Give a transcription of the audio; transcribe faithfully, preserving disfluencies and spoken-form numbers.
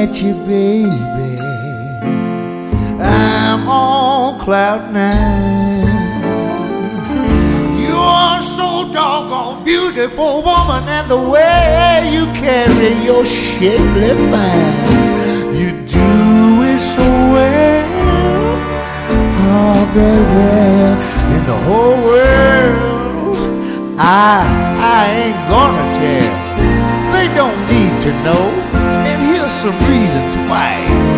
at you, baby, I'm on cloud nine. You're so doggone beautiful, woman, and the way you carry your shapely fines, you do it so well. Oh, baby, in the whole world, I, I ain't gonna tell. They don't need to know. And here's some reasons why.